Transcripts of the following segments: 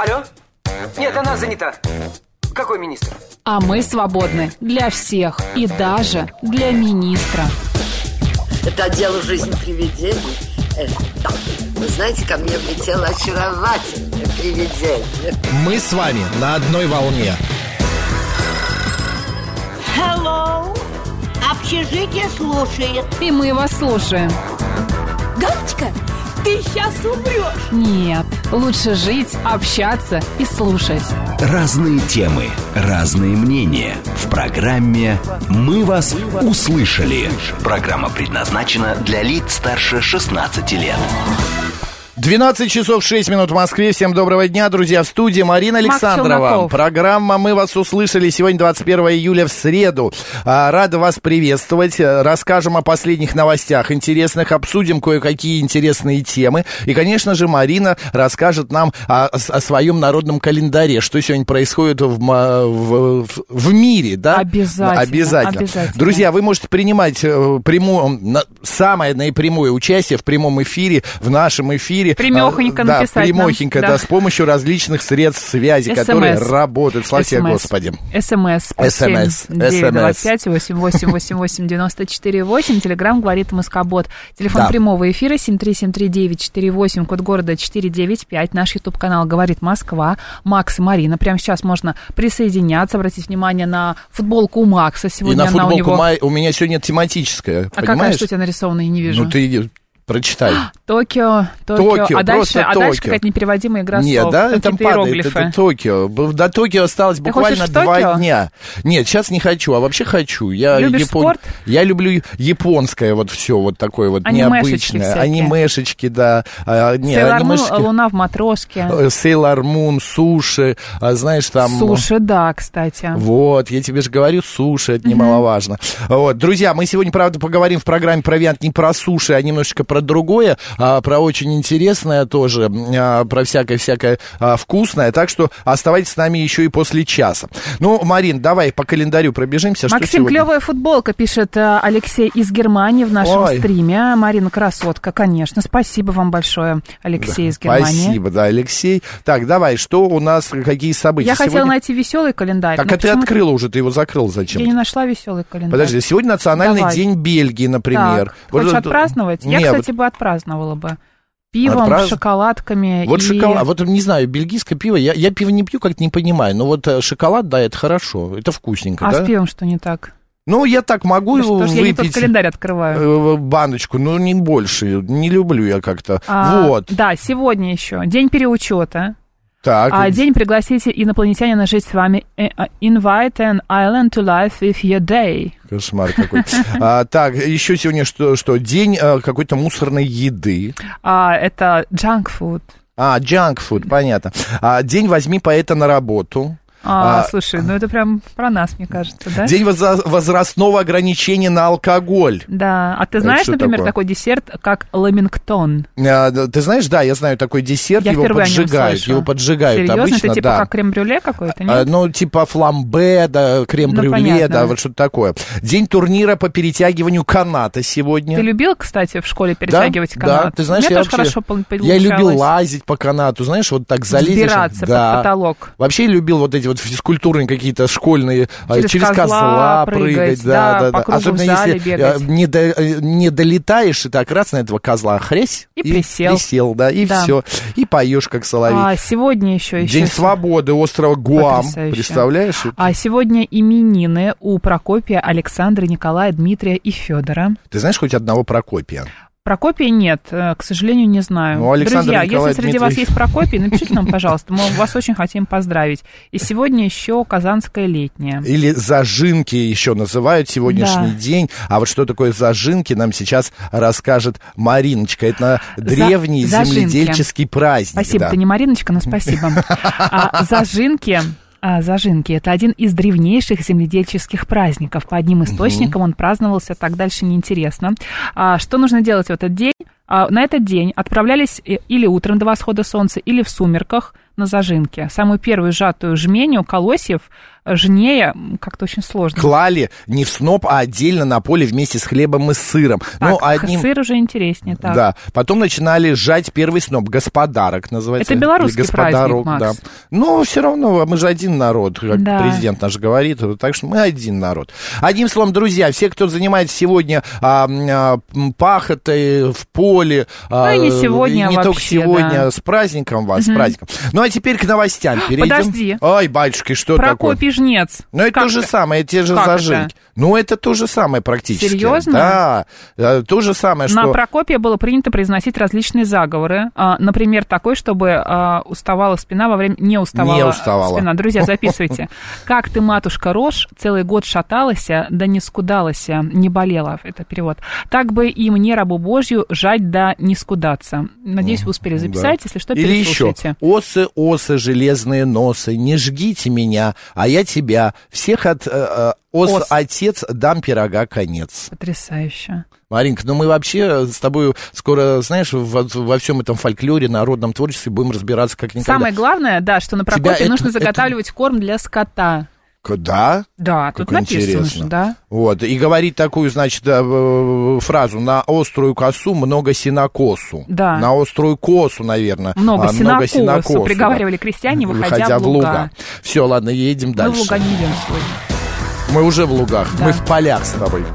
Алло? Нет, она занята. Какой министр? А мы свободны для всех и даже для министра. Это отдел «Жизнь привидений». Вы знаете, ко мне влетело очаровательное привидение. Мы с вами на одной волне. Hello. Общежитие слушает. И мы вас слушаем. Галочка, ты сейчас умрешь. Нет, лучше жить, общаться и слушать. Разные темы, разные мнения. В программе «Мы вас услышали». Программа предназначена для лиц старше 16 лет. 12 часов 6 минут в Москве. Всем доброго дня, друзья. В студии Марина Александрова. Программа «Мы вас услышали» сегодня, 21 июля, в среду. Рада вас приветствовать. Расскажем о последних новостях интересных, обсудим кое-какие интересные темы. И, конечно же, Марина расскажет нам о своем народном календаре, что сегодня происходит в мире, да? Обязательно. Друзья, вы можете принимать самое наипрямое участие в прямом эфире, в нашем эфире. Прямехонько написать нам. Прямехонько, да, с помощью различных средств связи, которые работают. Слава тебе, Господи. СМС. 925-8888-94-8. Телеграм говорит МСК-бот. Телефон прямого эфира 7373948, код города 495. Наш YouTube-канал «Говорит Москва». Макс и Марина. Прямо сейчас можно присоединяться. Обратите внимание на футболку у Макса. Сегодня и на футболку у него... у меня сегодня тематическая. А какая, что у тебя нарисована, я не вижу. Ну, ты... Прочитай. Токио. А дальше какая-то непереводимая игра слов. Нет, да, там падает, это Токио. До Токио осталось буквально 2 дня. Нет, сейчас не хочу, а вообще хочу. Любишь спорт? Я люблю японское вот все вот такое вот необычное. Анимешечки, да. Сейлор Мун, Луна в матроске. Сейлор Мун, суши, знаешь, там... Суши, да, кстати. Вот, я тебе же говорю, суши, это немаловажно. Вот, друзья, мы сегодня, правда, поговорим в программе «Провиант» не про суши, а немножечко про другое, про очень интересное тоже, про всякое вкусное. Так что оставайтесь с нами еще и после часа. Ну, Марин, давай по календарю пробежимся. Максим, клевая футболка, пишет Алексей из Германии в нашем стриме. Марина, красотка, конечно. Спасибо вам большое, Алексей из Германии. Спасибо, да, Алексей. Так, давай, что у нас, какие события? Я хотела найти веселый календарь. Так, а ты открыла уже, ты его закрыл зачем? Я не нашла веселый календарь. Подожди, сегодня национальный день Бельгии, например. Так, хочешь отпраздновать? Я, кстати, бы отпраздновала бы. Пивом, шоколадками. Вот шоколад, вот не знаю, бельгийское пиво, я пиво не пью, как-то не понимаю, но вот шоколад, да, это хорошо, это вкусненько, да? А с пивом что не так? Ну, я так могу выпить. Я не тот календарь открываю. Баночку, но не больше, не люблю я как-то. Вот. Да, сегодня еще день переучета. Так. День пригласите инопланетянина жить с вами. Invite an island to life with your day. Кошмар какой. Так, еще сегодня что? День какой-то мусорной еды. Это junk food. Junk food, понятно. День возьми поэта на работу. Слушай, ну это прям про нас, мне кажется, да? День возрастного ограничения на алкоголь. Да, а ты знаешь, например, такой десерт, как ламингтон? Ты знаешь, да, я знаю такой десерт, его поджигают. Серьезно? Обычно, это типа как крем-брюле какой-то, нет? Ну, типа фламбе, да, крем-брюле, да, вот что-то такое. День турнира по перетягиванию каната сегодня. Ты любил, кстати, в школе перетягивать канат? Да, ты знаешь, я тоже хорошо получалось. Я любил лазить по канату, знаешь, вот так залезешь. Взбираться под потолок. Вообще любил вот эти вот физкультурные какие-то школьные, через козла прыгать, да. По кругу особенно в зале если бегать. не долетаешь, и так раз на этого козла хрясь, и присел, да, и все, и поешь как соловей. Сегодня еще День свободы острова Гуам, представляешь? Сегодня именины у Прокопия, Александра, Николая, Дмитрия и Федора. Ты знаешь хоть одного Прокопия? Прокопия нет, к сожалению, не знаю. Друзья, если среди вас есть Прокопий, напишите нам, пожалуйста, мы вас очень хотим поздравить. И сегодня еще Казанская летняя. Или зажинки еще называют сегодняшний день. А вот что такое зажинки, нам сейчас расскажет Мариночка. Это древний земледельческий праздник. Спасибо, ты не Мариночка, но спасибо. Зажинки – это один из древнейших земледельческих праздников. По одним источникам он праздновался, так дальше неинтересно. Что нужно делать в этот день? На этот день отправлялись или утром до восхода солнца, или в сумерках на зажинке. Самую первую сжатую жменю колосьев жнея как-то очень сложно. Клали не в сноп, а отдельно на поле вместе с хлебом и сыром. Так, сыр уже интереснее. Так. Да, потом начинали сжать первый сноп, господарок называется. Это белорусский праздник, Макс. Да. Но все равно мы же один народ, как президент наш говорит, так что мы один народ. Одним словом, друзья, все, кто занимается сегодня пахотой в поле, и не сегодня, не вообще, только сегодня, с праздником вас, с праздником. Ну, а теперь к новостям перейдем. Подожди. Ой, батюшки, что Прокопий такое? Жнец. Ну, это то же самое, те же зажинки. Ну, это то же самое практически. Серьезно? Да, то же самое, что... На Прокопия было принято произносить различные заговоры. Например, такой, чтобы уставала спина во время... Не уставала спина. Друзья, записывайте. «Как ты, матушка, рожь, целый год шаталась, да не скудалась, не болела». Это перевод. «Так бы и мне, рабу Божью, жать да не скудаться». Надеюсь, вы успели записать. Если что, переслушайте. Или еще. Осы, железные носы, не жгите меня, а я тебя. Всех от... отец, дам пирога конец. Потрясающе. Маринка, ну мы вообще с тобой скоро, знаешь, во всем этом фольклоре, народном творчестве будем разбираться как никогда. Самое главное, да, что на Прокопии нужно заготавливать корм для скота. Да? Да, тут написано же, да. Вот, и говорить такую, значит, фразу: на острую косу много сенокосу. Да. На острую косу, наверное. Много сенокосу, приговаривали крестьяне, выходя в луга. Все, ладно, едем дальше. Мы в луга не идем сегодня. Мы уже в лугах, да. Мы в полях с тобой.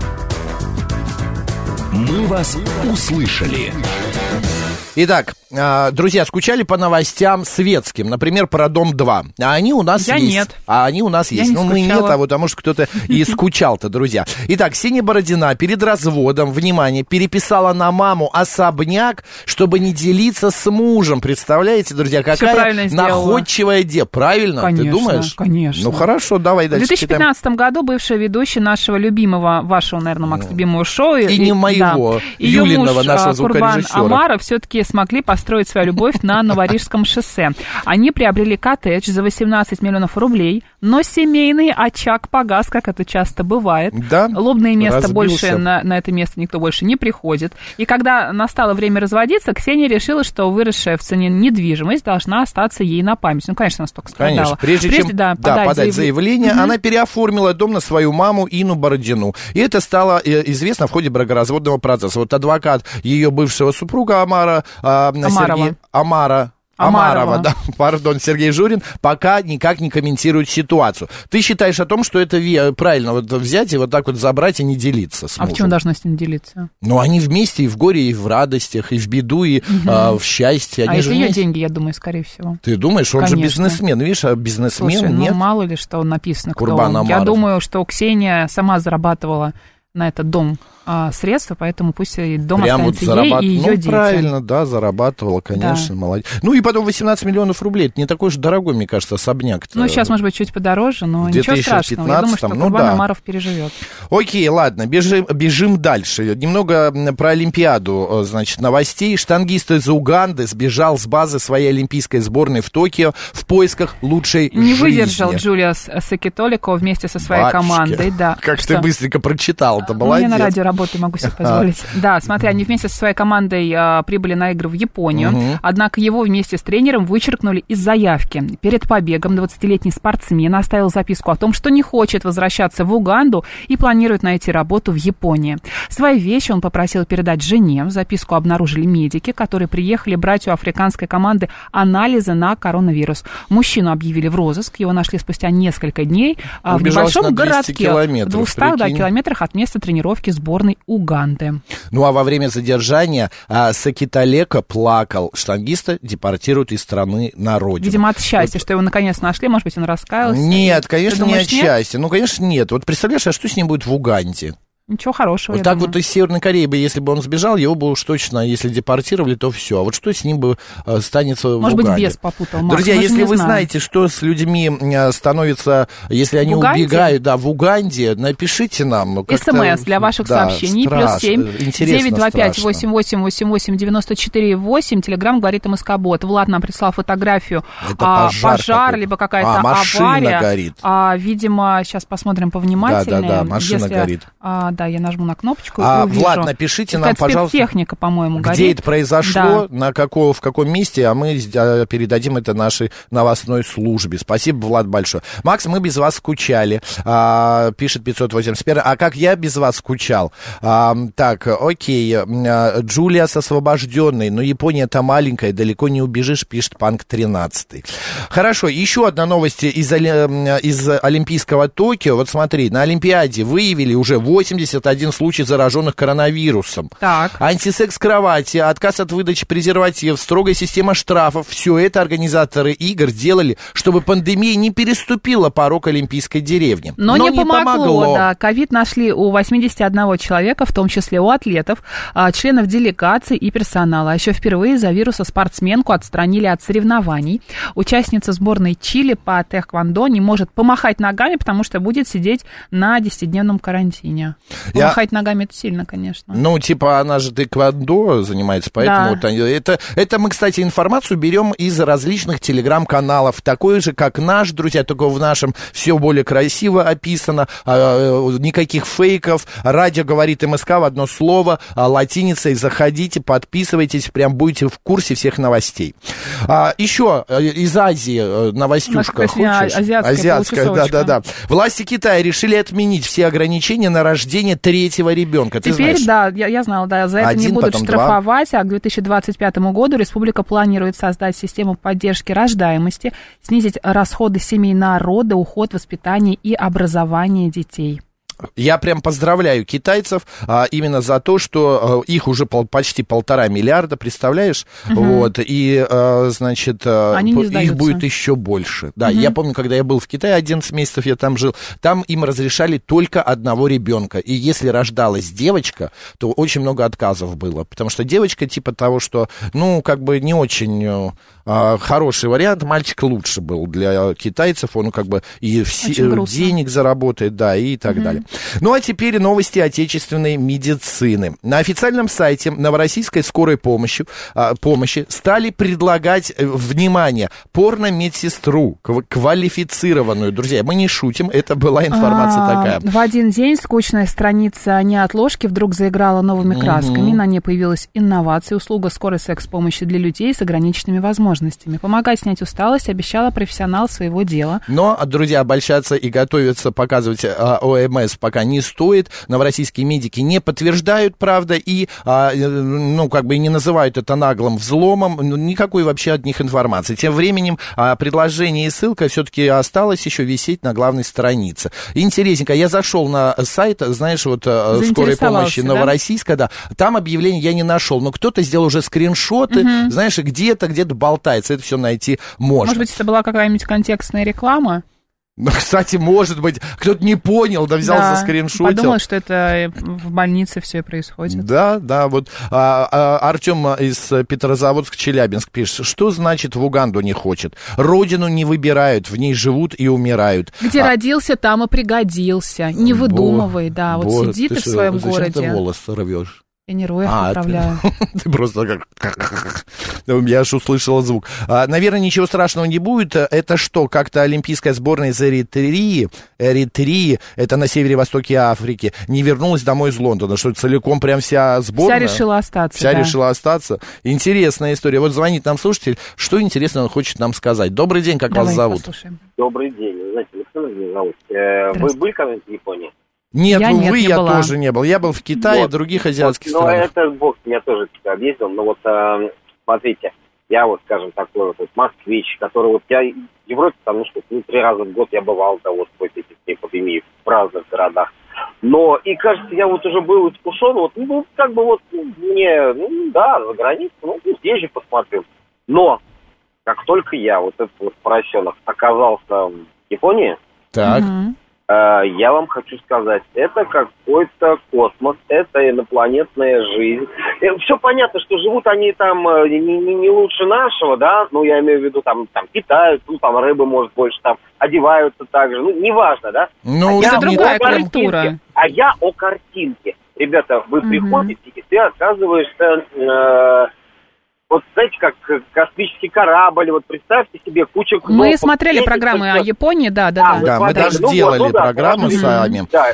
Мы вас услышали. Итак, друзья, скучали по новостям светским, например, про Дом-2. А они у нас есть. Нет. А они у нас есть. Ну, мы нет, а вот потому что кто-то и скучал-то, друзья. Итак, Ксения Бородина перед разводом, внимание, переписала на маму особняк, чтобы не делиться с мужем. Представляете, друзья, какая находчивая девушка. Правильно? Конечно, ты думаешь? Конечно. Ну, хорошо, давай дальше. В 2015 году бывшая ведущая нашего любимого, вашего, наверное, Макс, любимого шоу. И не моего, да, Юлиного, нашего звукорежиссера. Курбан Амаров все-таки смогли построить свою любовь на Новорижском шоссе. Они приобрели коттедж за 18 миллионов рублей, но семейный очаг погас, как это часто бывает. Да, лобное место больше, на это место никто больше не приходит. И когда настало время разводиться, Ксения решила, что выросшая в цене недвижимость должна остаться ей на память. Ну, конечно, она столько страдала. Конечно. Прежде чем подать заявление, она переоформила дом на свою маму Инну Бородину. И это стало известно в ходе бракоразводного процесса. Вот адвокат ее бывшего супруга Амарова, да, пардон, Сергей Журин, пока никак не комментирует ситуацию. Ты считаешь о том, что это правильно вот взять и вот так вот забрать и не делиться с мужем? А почему должна с ним делиться? Ну, они вместе и в горе, и в радостях, и в беду, и в счастье. Они это ее деньги, я думаю, скорее всего. Ты думаешь, он же бизнесмен, видишь, а бизнесмен Слушай, нет? Ну, мало ли, что написано, кто Курбан он. Амаров. Я думаю, что Ксения сама зарабатывала на этот дом средства, поэтому пусть и дом прям останется ей и ее детям. Правильно, да, зарабатывала, конечно, да. Молодец. Ну и потом 18 миллионов рублей, это не такой же дорогой, мне кажется, особняк-то. Ну, сейчас, может быть, чуть подороже, но ничего страшного. Я думаю, что Курбан Амаров переживет. Окей, ладно, бежим дальше. Немного про Олимпиаду, значит, новостей. Штангист из Уганды сбежал с базы своей олимпийской сборной в Токио в поисках лучшей жизни. Не выдержал Джулиас Сакитолико вместе со своей командой. Да. Как ты быстренько прочитал-то, молодец. Я на радио работаю, могу себе позволить. Да, смотри, они вместе со своей командой прибыли на игры в Японию, однако его вместе с тренером вычеркнули из заявки. Перед побегом 20-летний спортсмен оставил записку о том, что не хочет возвращаться в Уганду и планирует найти работу в Японии. Свои вещи он попросил передать жене. Записку обнаружили медики, которые приехали брать у африканской команды анализы на коронавирус. Мужчину объявили в розыск, его нашли спустя несколько дней в небольшом городке, в 200 километрах от места тренировки сборной Уганды. Ну, а во время задержания Сакитолико плакал. Штангиста депортируют из страны на родину. Видимо, от счастья, что его наконец нашли. Может быть, он раскаялся? Нет, конечно, не от счастья. Ну, конечно, нет. Вот представляешь, а что с ним будет в Уганде? Ничего хорошего, вот так думаю. Вот из Северной Кореи бы, если бы он сбежал, его бы уж точно, если депортировали, то все. А вот что с ним бы станется в Уганде? Может быть, бес попутал, Макс. Друзья, если вы знаете, что с людьми становится, если они убегают в Уганде, напишите нам. СМС для ваших сообщений. +7 925 88 94 8. Телеграм говорит МСК-бот. Влад нам прислал фотографию. Пожар либо какая-то авария. Горит. Видимо, сейчас посмотрим повнимательнее. Да, машина горит. да, я нажму на кнопочку и увижу. Влад, напишите нам, пожалуйста, спецтехника, по-моему, горит. Где это произошло, да. в каком месте, а мы передадим это нашей новостной службе. Спасибо, Влад, большое. Макс, мы без вас скучали, пишет 581. А как я без вас скучал? Так, окей, Джулия с освобожденной, но Япония-то маленькая, далеко не убежишь, пишет Панк 13. Хорошо, еще одна новость из Олимпийского Токио. Вот смотри, на Олимпиаде выявили уже 81 случай зараженных коронавирусом. Так. Антисекс-кровати, отказ от выдачи презервативов, строгая система штрафов. Все это организаторы игр делали, чтобы пандемия не переступила порог Олимпийской деревни. Но не помогло. Да. Ковид нашли у 81 человека, в том числе у атлетов, членов делегаций и персонала. А еще впервые из-за вируса спортсменку отстранили от соревнований. Участница сборной Чили по тэквондо не может помахать ногами, потому что будет сидеть на 10-дневном карантине. Помахать ногами — это сильно, конечно. Ну, типа, она же тэквондо занимается, поэтому... Да. Это мы, кстати, информацию берем из различных телеграм-каналов, такой же, как наш, друзья, только в нашем все более красиво описано, никаких фейков, радио говорит МСК в одно слово, латиницей, заходите, подписывайтесь, прям будете в курсе всех новостей. Еще из Азии новостюшка. Хочешь? Азиатская, да. Власти Китая решили отменить все ограничения на рождение третьего ребенка. Ты Теперь, знаешь? Да, я знала, да, за это не будут штрафовать, а к 2025 году республика планирует создать систему поддержки рождаемости, снизить расходы семей на роды, уход, воспитание и образование детей. Я прям поздравляю китайцев именно за то, что их уже почти 1,5 миллиарда, представляешь? Вот, и, значит, их будет еще больше. Да, я помню, когда я был в Китае, 11 месяцев я там жил, там им разрешали только одного ребенка. И если рождалась девочка, то очень много отказов было, потому что девочка типа того, что, ну, как бы не очень... хороший вариант, мальчик лучше был для китайцев, он как бы и денег заработает, да, и так далее. Ну, а теперь новости отечественной медицины. На официальном сайте Новороссийской скорой помощи стали предлагать, внимание, порно-медсестру, квалифицированную. Друзья, мы не шутим, это была информация такая. В один день скучная страница неотложки вдруг заиграла новыми красками, на ней появилась инновация, услуга скорой секс-помощи для людей с ограниченными возможностями. Помогать снять усталость обещала профессионал своего дела. Но, друзья, обольщаться и готовиться показывать ОМС пока не стоит. Новороссийские медики не подтверждают, правда, и, ну, как бы и не называют это наглым взломом. Никакой вообще от них информации. Тем временем предложение и ссылка все-таки осталось еще висеть на главной странице. Интересненько. Я зашел на сайт, знаешь, вот скорой помощи Новороссийска, да? Там объявление я не нашел, но кто-то сделал уже скриншоты, знаешь, и где-то болтается. Это все найти можно. Может быть, это была какая-нибудь контекстная реклама? Ну, кстати, может быть, кто-то не понял, да взял за скриншотил. Подумал, что это в больнице все происходит. Да, вот Артем из Петрозаводска-Челябинск пишет, что значит в Уганду не хочет? Родину не выбирают, в ней живут и умирают. Где родился, там и пригодился. Не выдумывай, да, вот сиди ты в своем городе. Зачем ты волос рвешь? Я не рву, я поправляю. Ты просто как... Я аж услышала звук. Наверное, ничего страшного не будет. Это что, как-то олимпийская сборная из Эритрии, это на севере-востоке Африки, не вернулась домой из Лондона? Что, целиком прям вся сборная? Вся решила остаться. Вся решила остаться. Интересная история. Вот звонит нам слушатель, что интересно он хочет нам сказать. Добрый день, как вас зовут? Послушаем. Добрый день. Знаете, Александр меня зовут. Вы были когда-нибудь в Японии? Нет, увы, я тоже не был. Я был в Китае, в других азиатских странах. Ну, это бог, я тоже туда объездил. Но вот, смотрите, я вот, скажем, такой вот москвич, который вот я в Европе, потому что 3 раза в год я бывал, да, вот в этой эпидемии в разных городах. Но, и кажется, я вот уже был искушен, вот, ну, как бы вот, мне, ну, да, за границу, ну, здесь же посмотрю. Но, как только я, вот этот вот поросенок, оказался в Японии, так. Я вам хочу сказать, это какой-то космос, это инопланетная жизнь. Все понятно, что живут они там не лучше нашего, да, ну, я имею в виду, там питают, ну, там рыбы, может, больше там одеваются так же, ну, неважно, да. Ну, это другая культура. А я о картинке. Ребята, вы приходите, и ты оказываешься... Вот знаете, как космический корабль, вот представьте себе кучу кнопок. Мы смотрели программы о Японии, да. Да, мы даже делали программу сами. Да,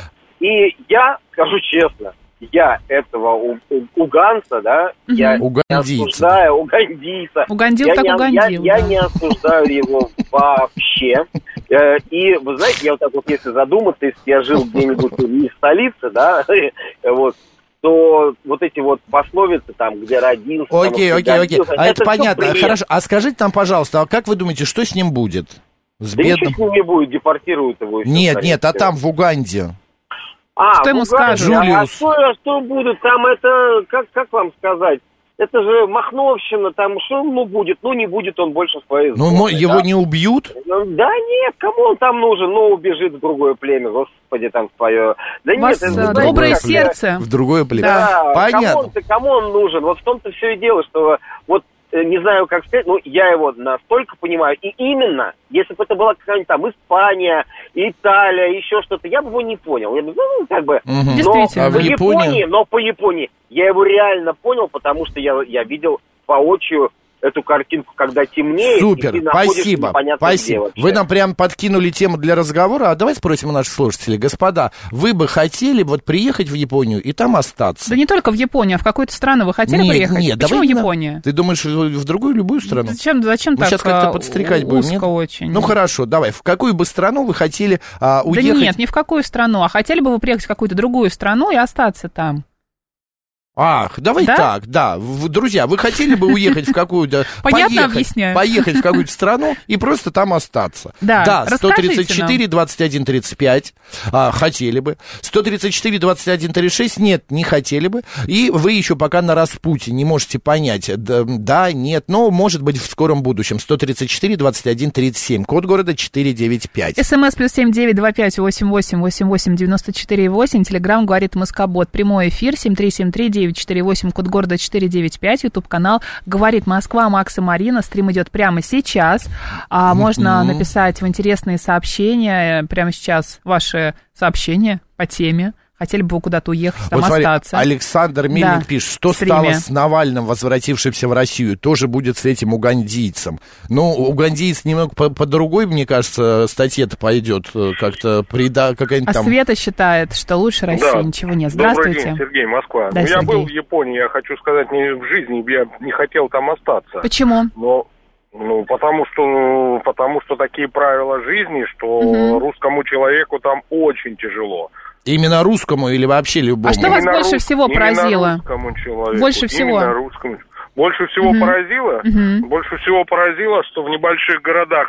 И я, скажу честно, я этого уганца, да, я не осуждаю, угандийца. Угандил так угандил. Я не осуждаю его вообще. И, вы знаете, я вот так вот, если задуматься, если я жил где-нибудь не в столице, да, вот, то вот эти вот пословицы там, где родился... Окей. А это понятно. Хорошо. А скажите нам, пожалуйста, а как вы думаете, что с ним будет? Да ничего с ним не будет, депортируют его. Нет, а там в Уганде... Что ему скажут? А что будет? Там это, как вам сказать? Это же махновщина, там что будет? Ну, не будет он больше своей сборной. Ну, его не убьют? Да нет, кому он там нужен? Ну, убежит в другое племя, господи, там свое... Да нет, это доброе сердце. В другое племя. Да, понятно. Кому он нужен? Вот в том-то все и дело, что вот не знаю, как сказать, но я его настолько понимаю. И именно, если бы это была какая-нибудь там Испания, Италия, еще что-то, я бы его не понял. Я бы, как бы... Действительно. Но по Японии я его реально понял, потому что я видел воочию эту картинку, когда темнеет. Супер, и ты спасибо. Где вы нам прям подкинули тему для разговора. А давайте спросим у наших слушателей. Господа, вы бы хотели вот приехать в Японию и там остаться? Да не только в Японию, а в какую-то страну вы хотели приехать? Нет, почему в Японию? Ты думаешь, в другую, любую страну? Зачем мы так сейчас как-то подстрекать будем, узко нет? Очень. Ну хорошо, давай. В какую бы страну вы хотели уехать? Да нет, ни в какую страну. А хотели бы вы приехать в какую-то другую страну и остаться там? Ах, давай так, да. Друзья, вы хотели бы уехать в какую-то... Понятно объясняю. Поехать в какую-то страну и просто там остаться. Да, 134, 21, 35. Хотели бы. 134, 21, 36. Нет, не хотели бы. И вы еще пока на распутье не можете понять. Да, нет, но может быть в скором будущем. 134, 21, 37. Код города 495. СМС +7 925 88 88 94 8. Телеграм говорит Москобот. Прямой эфир 7373 948, код города 495, ютуб-канал «Говорит Москва», Макс и Марина. Стрим идет прямо сейчас. Можно написать в интересные сообщения прямо сейчас ваши сообщения по теме. Хотели бы вы куда-то уехать, там остаться. Александр Мельник пишет, что стало с Навальным, возвратившимся в Россию, тоже будет с этим угандийцем. Ну, угандиец немного по другой, мне кажется, статье-то пойдет, как-то какая-нибудь там... Света считает, что лучше России ничего нет. Здравствуйте. Добрый день, Сергей, Москва. Да, я был в Японии, я хочу сказать, в жизни я не хотел там остаться. Почему? Потому что такие правила жизни, что русскому человеку там очень тяжело. Именно русскому или вообще любому? А что вас больше всего поразило? Больше всего поразило? Больше всего поразило, что в небольших городах,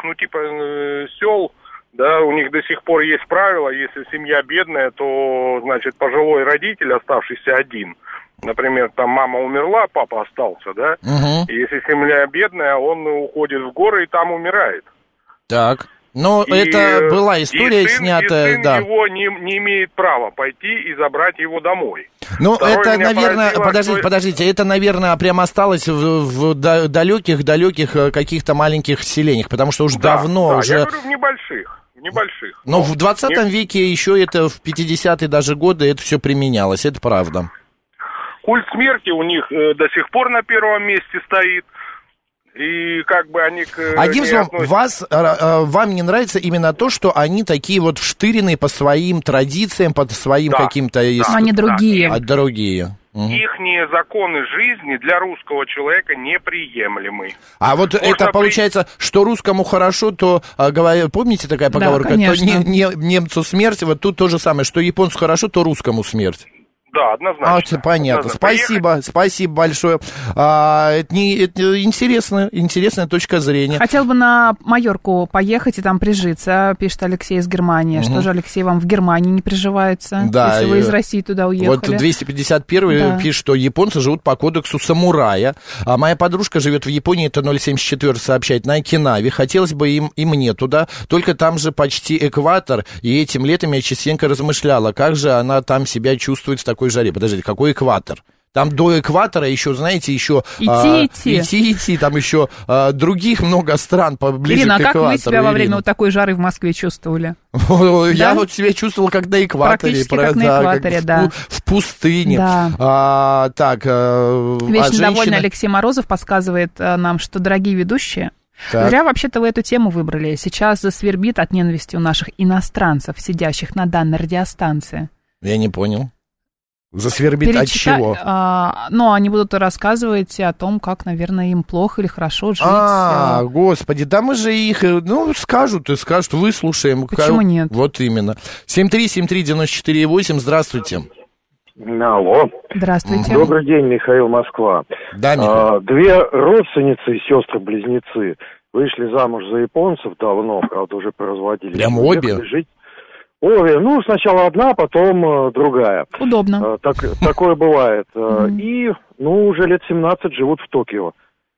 сел, да, у них до сих пор есть правило, если семья бедная, то, значит, пожилой родитель, оставшийся один, например, там мама умерла, папа остался, да, и если семья бедная, он уходит в горы и там умирает. Так. Но это была история снятая, и сын его не имеет права пойти и забрать его домой. Ну, это, наверное, подождите, это, наверное, прямо осталось в далеких каких-то маленьких селениях, потому что уже давно уже... я говорю, в небольших. Но в 20 веке еще это, в 50-е даже годы это все применялось, это правда. Культ смерти у них до сих пор на первом месте стоит. И как бы они... Одним словом, вам не нравится именно то, что они такие вот вштыренные по своим традициям, по своим каким-то... Они другие. Другие. Ихние законы жизни для русского человека неприемлемы. А вот это получается, что русскому хорошо, то, помните такая поговорка, то немцу смерть, вот тут то же самое, что японцу хорошо, то русскому смерть. Да, однозначно. Понятно. Однозначно. Спасибо большое. Это интересная точка зрения. Хотел бы на Майорку поехать и там прижиться, пишет Алексей из Германии. Что же, Алексей, вам в Германии не приживается, если вы из России туда уехали? Вот 251 пишет, что японцы живут по кодексу самурая. А моя подружка живет в Японии, это 074 сообщает, на Окинаве. Хотелось бы и мне туда, только там же почти экватор. И этим летом я частенько размышляла, как же она там себя чувствует в такой жаре. Подождите, какой экватор? Там до экватора еще, знаете, еще... Идти, там еще других много стран поближе Ирина, к экватору. Как вы себя во время вот такой жары в Москве чувствовали? Я вот себя чувствовал как на экваторе. Практически как на экваторе, да. В пустыне. Да. Вечно женщина... довольный Алексей Морозов подсказывает нам, что, дорогие ведущие, зря вообще-то вы эту тему выбрали. Сейчас засвербит от ненависти у наших иностранцев, сидящих на данной радиостанции. Я не понял. Засвербит от чего? Ну, они будут рассказывать о том, как, наверное, им плохо или хорошо жить. Господи, да мы же их, скажут, выслушаем. Почему нет? Вот именно. 7373948, здравствуйте. Алло. Здравствуйте. Добрый день, Михаил, Москва. Да, Михаил. Две родственницы, сестры-близнецы, вышли замуж за японцев давно, правда, уже поразводились. Прям обе? Обе. Ну, сначала одна, потом другая. Удобно. Такое бывает. И, уже лет 17 живут в Токио.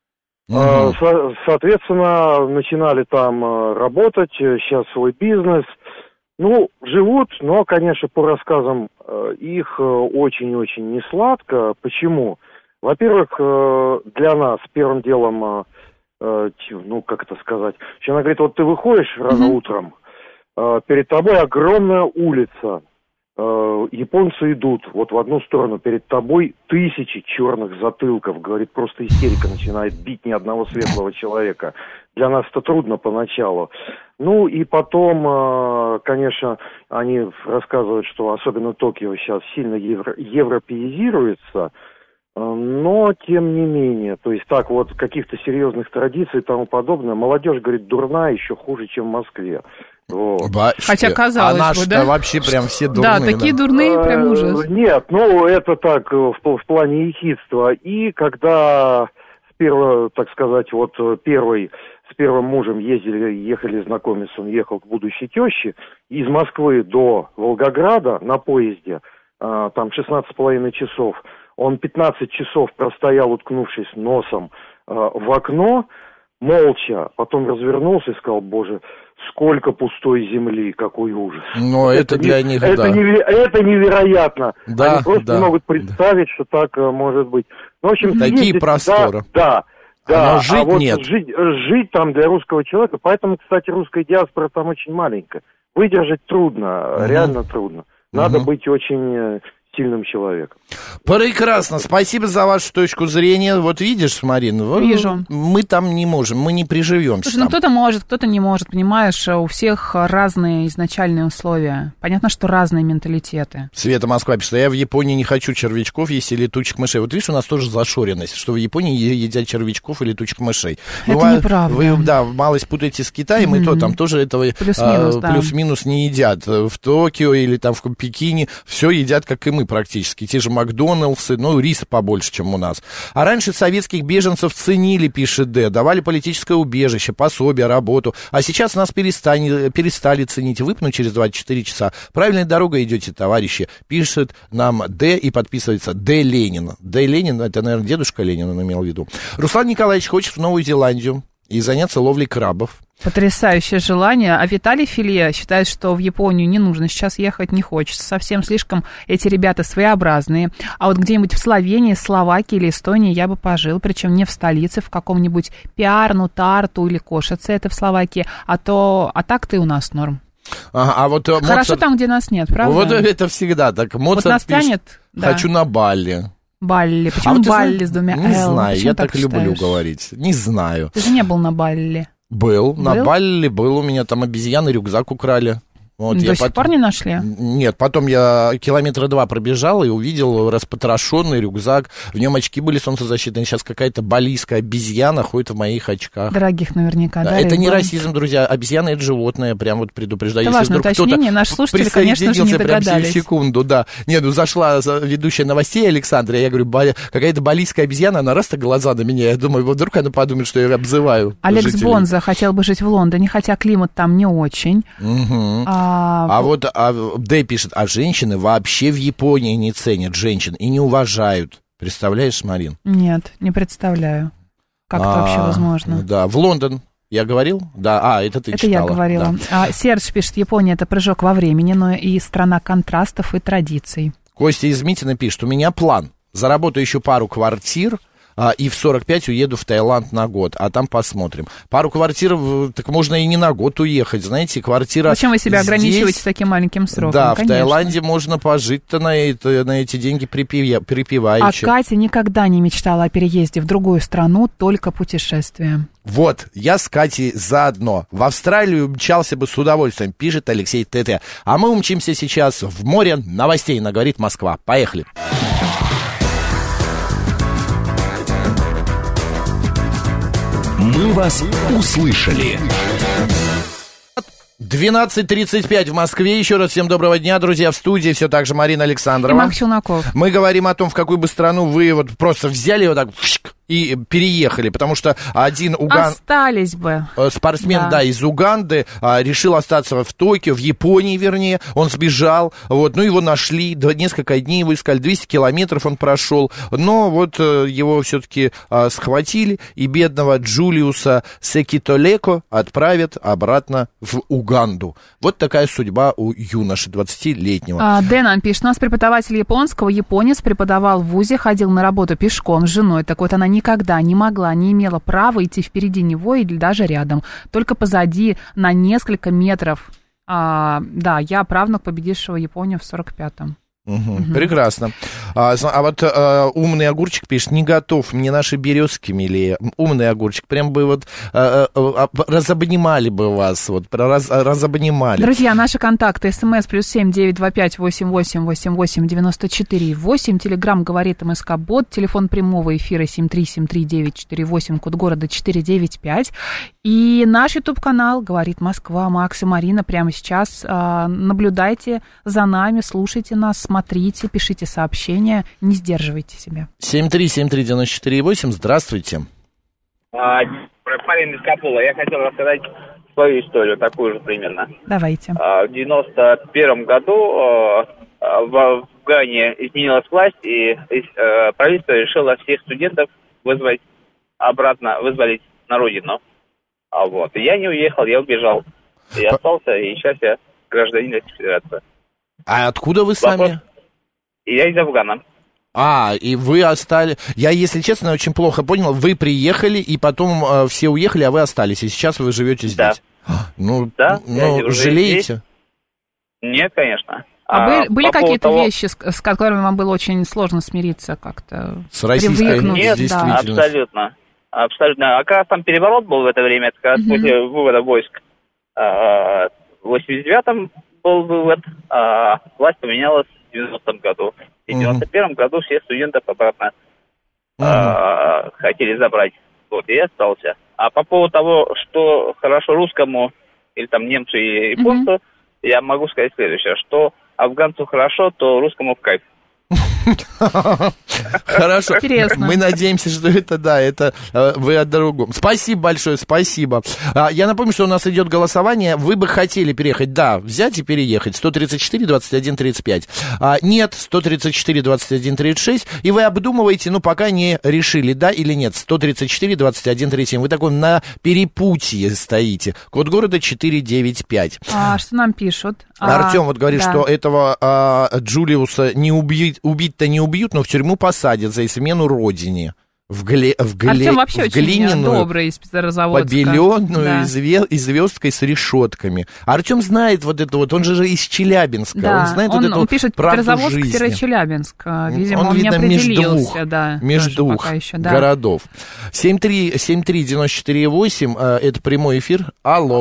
Соответственно, начинали там работать, сейчас свой бизнес. Живут, но, конечно, по рассказам их очень-очень несладко. Почему? Во-первых, для нас первым делом, как это сказать, она говорит, вот ты выходишь рано утром, перед тобой огромная улица, японцы идут вот в одну сторону, перед тобой тысячи черных затылков, говорит, просто истерика начинает бить ни одного светлого человека. Для нас это трудно поначалу. И потом, конечно, они рассказывают, что особенно Токио сейчас сильно европеизируется, но тем не менее, то есть так вот каких-то серьезных традиций и тому подобное, молодежь, говорит, дурная, еще хуже, чем в Москве. Вот. Хотя, казалось бы, наши-то вообще прям все дурные. Да, такие дурные, прям ужас. Нет, это так, в плане ехидства. И когда с первым мужем ехали знакомиться, он ехал к будущей теще, из Москвы до Волгограда на поезде, там 16,5 часов, он 15 часов простоял, уткнувшись носом в окно, молча, потом развернулся и сказал, боже, сколько пустой земли, какой ужас. Но это для них, это невероятно. Да, они просто не могут представить, что так может быть. В общем, такие просторы. Да. Но жить нет. Жить там для русского человека, поэтому, кстати, русская диаспора там очень маленькая. Выдержать трудно, реально трудно. Надо быть очень сильным человеком. Прекрасно, спасибо за вашу точку зрения. Вот видишь, Марин, вижу. Мы там не можем, мы не приживемся. Слушай, кто-то может, кто-то не может, понимаешь, у всех разные изначальные условия. Понятно, что разные менталитеты. Света Москва пишет, я в Японии не хочу червячков, есть и летучих мышей. Вот видишь, у нас тоже зашоренность, что в Японии едят червячков и летучих мышей. Это неправда. Вы, малость путаете с Китаем, и то там тоже этого плюс-минус не едят. В Токио или там в Пекине все едят, как и мы практически. Те же Макдональдсы, риса побольше, чем у нас. А раньше советских беженцев ценили, пишет Д, давали политическое убежище, пособие, работу. А сейчас нас перестали ценить. Выпнуть через 24 часа. Правильной дорогой идете, товарищи, пишет нам Д и подписывается Д. Ленин. Д. Ленин, это, наверное, дедушка Ленин, он имел в виду. Руслан Николаевич хочет в Новую Зеландию и заняться ловлей крабов. Потрясающее желание. А Виталий Филье считает, что в Японию не нужно сейчас ехать, не хочется. Совсем слишком эти ребята своеобразные. А вот где-нибудь в Словении, Словакии или Эстонии я бы пожил, причем не в столице, в каком-нибудь Пиарну, Тарту или Кошице, это в Словакии, а так-то и у нас норм. Вот хорошо Моцарт... там, где нас нет, правда? Вот это всегда так. Моцарт вот нас пишет, тянет, хочу на Балли. Балли. Почему Балли с двумя Л? Не знаю, почему я так люблю говорить. Не знаю. Ты же не был на Балли. Был, на Балли был, у меня там обезьяны, рюкзак украли. Вот, до сих пор не нашли? Нет, потом я 2 километра пробежал и увидел распотрошенный рюкзак. В нем очки были солнцезащитные. Сейчас какая-то балийская обезьяна ходит в моих очках. Дорогих наверняка, да? Это не расизм, друзья. Обезьяна — это животное, прям вот предупреждаю. Это важное уточнение. Наши слушатели, конечно же, не догадались. Прям в секунду, да. Нет, зашла ведущая новостей Александра, я говорю, какая-то балийская обезьяна, она раз-то глаза на меня. Я думаю, вдруг она подумает, что я обзываю Алекс жителей. Бонза хотел бы жить в Лондоне, хотя климат там не очень. Дэй пишет, женщины вообще в Японии не ценят женщин и не уважают. Представляешь, Марин? Нет, не представляю. Как это вообще возможно? Да, в Лондон. Я говорил? Да, это ты читала. Это я говорила. Да. Серж пишет, Япония — это прыжок во времени, но и страна контрастов и традиций. Костя из Митина пишет, у меня план. Заработаю еще пару квартир, и в 45 уеду в Таиланд на год, а там посмотрим. Пару квартир, так можно и не на год уехать, знаете, квартира... Зачем вы себя здесь... ограничиваете таким маленьким сроком? Да, конечно. В Таиланде можно пожить-то на эти деньги припеваючи. А Катя никогда не мечтала о переезде в другую страну, только путешествия. Вот, я с Катей заодно. В Австралию мчался бы с удовольствием, пишет Алексей ТТ. А мы умчимся сейчас в море новостей на «Говорит Москва». Поехали. Мы вас услышали. 12:35 в Москве. Еще раз всем доброго дня, друзья. В студии все так же Марина Александрова. И Макс Челноков. Мы говорим о том, в какую бы страну вы вот просто взяли вот так и переехали, потому что один остались бы. Спортсмен, да, из Уганды решил остаться в Токио, в Японии, вернее. Он сбежал, вот, ну, его нашли, несколько дней его искали, 200 километров он прошел, но вот его все-таки схватили, и бедного Джулиуса Секитолеко отправят обратно в Уганду. Вот такая судьба у юноши 20-летнего. Дэнан пишет, у нас преподаватель японского, японец, преподавал в ВУЗе, ходил на работу пешком с женой, так вот она никогда не могла, не имела права идти впереди него или даже рядом, только позади на несколько метров. Да, я правнук победившего Японию в 45-м. Прекрасно. А вот умный огурчик пишет, не готов, мне наши березки милее. Умный огурчик, прям бы вот разобнимали бы вас, вот разобнимали. Друзья, наши контакты, смс +7 925 88 88 94 8, телеграмм говорит МСК-бот, телефон прямого эфира 7373948, код города 495, и наш YouTube-канал «Говорит Москва», Макс и Марина прямо сейчас. Наблюдайте за нами, слушайте нас, смотрите, пишите сообщения, не сдерживайте себя. 7373948, здравствуйте. Марина из Капула, я хотел рассказать свою историю, такую же примерно. Давайте. В 91 году в Гане изменилась власть, и правительство решило всех студентов вызволить на родину. Вот. И я не уехал, я убежал. Я остался, и сейчас я гражданин Российской Федерации. А откуда вы сами? Я из Афгана. И вы остались... Я, если честно, очень плохо понял. Вы приехали, и потом все уехали, а вы остались. И сейчас вы живете здесь. Да. Жалеете? Здесь. Нет, конечно. Были какие-то вещи, с которыми вам было очень сложно смириться как-то? С российской действительностью? Нет, абсолютно. А как раз там переворот был в это время, это как раз после вывода войск. В 89-м был вывод, власть поменялась в 90-м году. И в 91-м году все студентов обратно хотели забрать. Вот, и я остался. А по поводу того, что хорошо русскому, или там немцу, или японцу, я могу сказать следующее, что афганцу хорошо, то русскому в кайф. Хорошо. Интересно. Мы надеемся, что это вы о другом. Спасибо большое, спасибо. Я напомню, что у нас идет голосование. Вы бы хотели переехать, да, взять и переехать. 134-21-35. Нет, 134-21-36. И вы обдумываете, пока не решили, да или нет. 134-21-37. Вы такой на перепутье стоите. Код города 495. Что нам пишут? Артем вот говорит, что этого Джулиуса не убить-то не убьют, но в тюрьму посадят за измену родине. Артем вообще очень добрый из Петрозаводска. Побеленную и звездкой с решетками. Артем знает вот это вот, он же из Челябинска. Да, он знает вот эту он пишет Петрозаводск-Челябинск. Видимо, он не определился. Между двух городов. 7373948, это прямой эфир. Алло.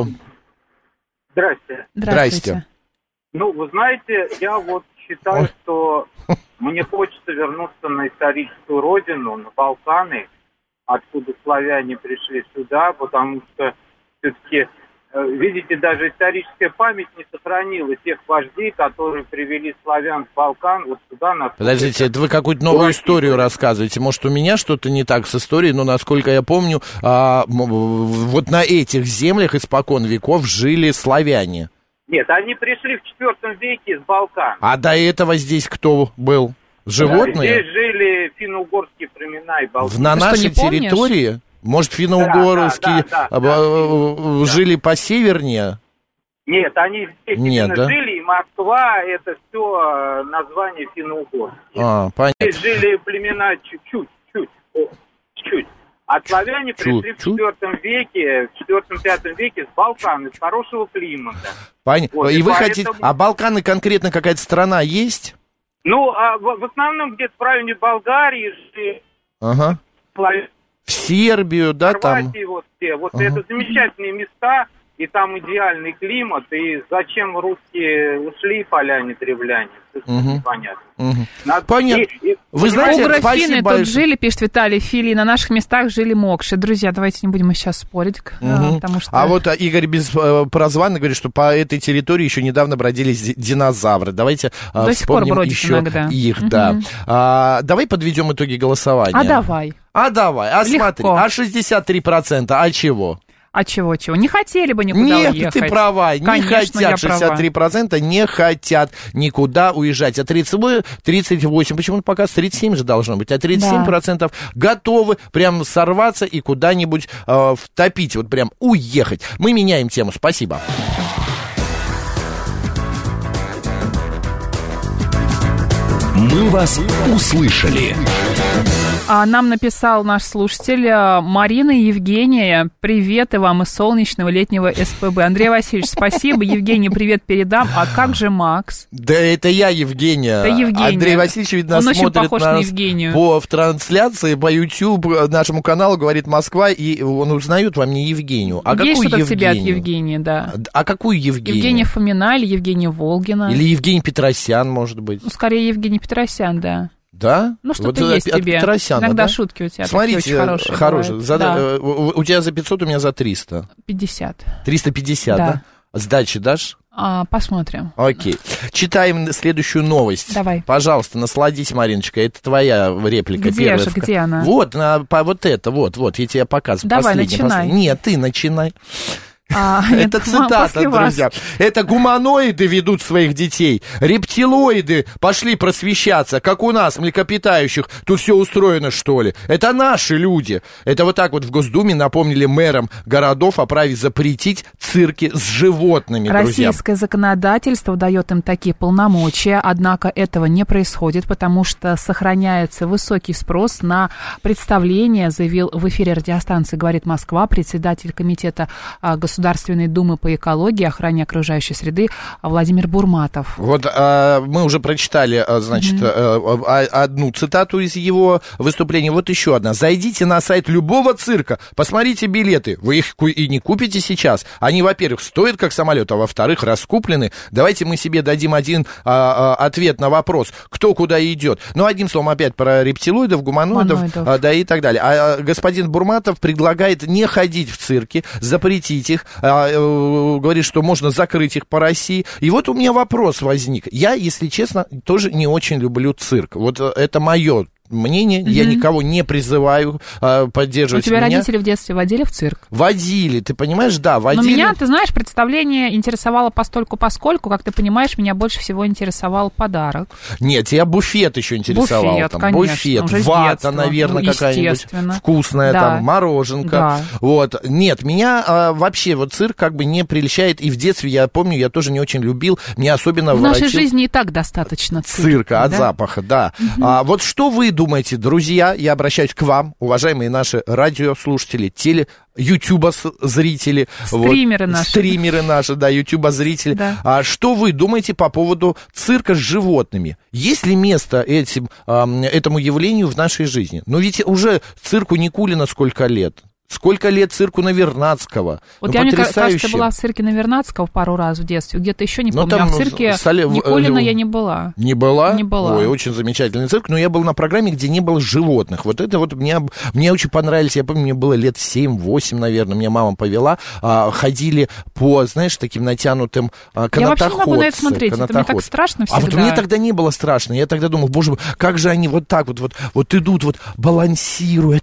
Здрасте. Вы знаете, я вот считаю, что мне хочется вернуться на историческую родину, на Балканы, откуда славяне пришли сюда, потому что все-таки, видите, даже историческая память не сохранила тех вождей, которые привели славян с Балкан вот сюда. Подождите, это вы какую-то новую историю рассказываете? Может, у меня что-то не так с историей, но, насколько я помню, вот на этих землях испокон веков жили славяне. Нет, они пришли в IV веке из Балкан. А до этого здесь кто был? Животные? Здесь жили финно-угорские племена и балканы. На нашей территории? Может, финно-угорские жили посевернее? Нет, они здесь жили, и Москва, это все название финно-угорские. Понятно. Здесь жили племена чуть-чуть чуть-чуть. А славяне пришли в 4 веке, в 4-5 веке с Балкан, из хорошего климата. Понятно. Вот, и вы поэтому... хотите... А Балканы конкретно какая-то страна есть? Ну, в основном где-то в районе Болгарии, Ага. В Сербию, да, Хорватии, там? вот все. Вот это замечательные места, и там идеальный климат, и зачем русские ушли, поляне-древляне, непонятно. Понятно. Вы знаете, у спасибо тут большое. жили, пишет Виталий Фили, на наших местах жили мокши. Друзья, давайте не будем сейчас спорить, потому что... А вот Игорь Беспрозванный говорит, что по этой территории еще недавно бродили динозавры. Давайте до сих пор вспомним бродят еще иногда. их, да. Давай подведем итоги голосования. Давай. Смотри, 63%, а чего? А чего? Не хотели бы никуда уехать. Нет, ты права, не Конечно, хотят, 63% не хотят никуда уезжать. А 38, почему-то пока 37 же должно быть, а 37% готовы прям сорваться и куда-нибудь втопить, вот прям уехать. Мы меняем тему, спасибо. Мы вас услышали. Нам написал наш слушатель Марина и Евгения. Привет и вам из солнечного летнего СПБ. Андрей Васильевич, спасибо. Евгений, привет передам. А как же Макс? Да это я, Евгения. Это Евгения. Андрей Васильевич, видно, Он очень смотрит похож на Евгению. в трансляции по YouTube нашему каналу «Говорит Москва», и он узнает во мне Евгению. А есть какую что-то в тебе от Евгению? Евгении, да. А какую Евгению? Евгения Фомина или Евгения Волгина? Или Евгений Петросян, может быть. Ну, скорее Евгений Петросян, да. Да? Ну, что-то вот есть тебе. Петросяна, иногда да? шутки у тебя Смотрите, такие очень хорошие. Да. У тебя за 500, у меня за 300. 50. 350, да? Сдачи дашь? Посмотрим. Окей. Читаем следующую новость. Давай. Пожалуйста, насладись, Мариночка. Это твоя реплика. Где же, где она? Вот, вот я тебе показываю. Давай, начинай. Нет, ты начинай. Это цитата, друзья. Это гуманоиды ведут своих детей. Рептилоиды пошли просвещаться. Как у нас, млекопитающих, тут все устроено, что ли? Это наши люди. Это вот так вот в Госдуме напомнили мэрам городов о праве запретить цирки с животными, друзья. Российское законодательство дает им такие полномочия, однако этого не происходит, потому что сохраняется высокий спрос на представления, заявил в эфире радиостанции «Говорит Москва» председатель комитета Государственной Думы по экологии и охране окружающей среды Владимир Бурматов. Вот мы уже прочитали, значит, одну цитату из его выступления. Вот еще одна. Зайдите на сайт любого цирка, посмотрите билеты. Вы их и не купите сейчас. Они, во-первых, стоят как самолет, а во-вторых, раскуплены. Давайте мы себе дадим один ответ на вопрос, кто куда идет. Ну, одним словом, опять про рептилоидов, гуманоидов, да, и так далее. А господин Бурматов предлагает не ходить в цирки, запретить их, говорит, что можно закрыть их по России. И вот у меня вопрос возник. Я, если честно, тоже не очень люблю цирк. Вот это мое мнение, я никого не призываю поддерживать меня. У тебя родители в детстве водили в цирк? Водили, ты понимаешь, да, водили. Но меня, ты знаешь, представление интересовало постольку-поскольку, как ты понимаешь, меня больше всего интересовал подарок. Нет, тебя буфет еще интересовал. Буфет, там, конечно, буфет, уже вата, детства. наверное, какая-нибудь вкусная, да. Там, мороженка. Да. Вот. Нет, меня вообще вот цирк как бы не прельщает, и в детстве, я помню, я тоже не очень любил, мне особенно в нашей жизни и так достаточно цирка, от запаха, да. Вот что вы думаете, друзья, я обращаюсь к вам, уважаемые наши радиослушатели, ютуба-зрители. Стримеры наши, да, ютуба-зрители. Да. Что вы думаете по поводу цирка с животными? Есть ли место этому явлению в нашей жизни? Ну, ведь уже цирку Никулина сколько лет? Сколько лет цирку Навернадского? Вот я, мне кажется, была в цирке Навернадского пару раз в детстве, где-то еще не помню, там в цирке Никулина я не была. Не была? Не была. Ой, очень замечательный цирк, но я был на программе, где не было животных. Вот это вот мне очень понравилось, я помню, мне было лет 7-8, наверное, меня мама повела, ходили по, знаешь, таким натянутым канатоходцам. Я вообще не могу на это смотреть, это мне так страшно всегда. А вот мне тогда не было страшно, я тогда думал, боже мой, как же они вот так вот идут, вот балансируя,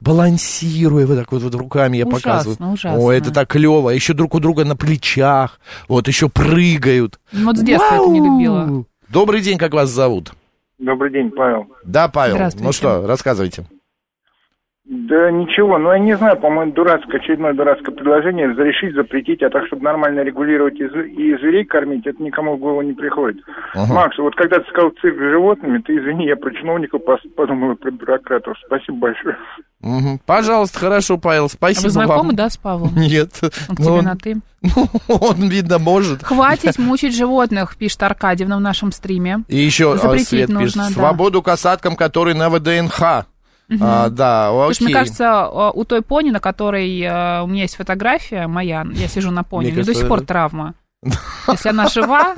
вот так вот руками я показываю. Ужасно. Ой, это так клево. Еще друг у друга на плечах. Вот еще прыгают. Вот с детства это не любила. Добрый день, как вас зовут? Добрый день, Павел. Да, Павел. Ну что, рассказывайте. Да ничего, я не знаю, по-моему, очередное дурацкое предложение разрешить, запретить, а так, чтобы нормально регулировать и зверей кормить, это никому в голову не приходит. Макс, вот когда ты сказал цирк с животными, ты извини, я про чиновников подумал, про бюрократов. Спасибо большое. Пожалуйста, хорошо, Павел, спасибо вам. А вы знакомы, да, с Павлом? Нет. Он к тебе на «ты». Он, видно, может. Хватит мучить животных, пишет Аркадьевна в нашем стриме. И еще запретить Свет нужно, пишет, свободу касаткам, которые на ВДНХ. Да, окей. Потому что, мне кажется, у той пони, на которой у меня есть фотография моя, я сижу на пони, у нее до сих пор травма. Если она жива,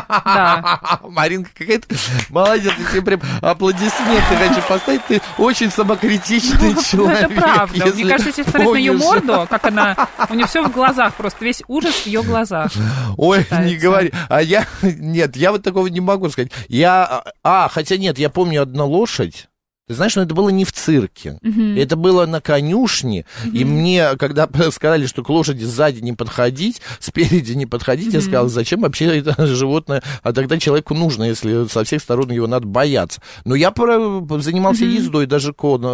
да. Маринка какая-то молодец, я тебе прям аплодисменты хочу поставить. Ты очень самокритичный человек. Это правда. Мне кажется, если смотреть на ее морду, как она, у нее все в глазах просто, весь ужас в ее глазах. Ой, не говори. Нет, я вот такого не могу сказать. Хотя нет, я помню одну лошадь. Ты знаешь, это было не в цирке, это было на конюшне, и мне, когда сказали, что к лошади сзади не подходить, спереди не подходить, я сказал, зачем вообще это животное, а тогда человеку нужно, если со всех сторон его надо бояться. Но я занимался ездой, даже